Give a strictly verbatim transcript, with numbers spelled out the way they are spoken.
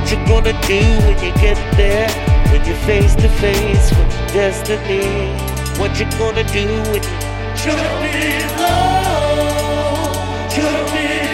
What you gonna do when you get there? When you're face to face with destiny? What you gonna do when you jump in love? Jump in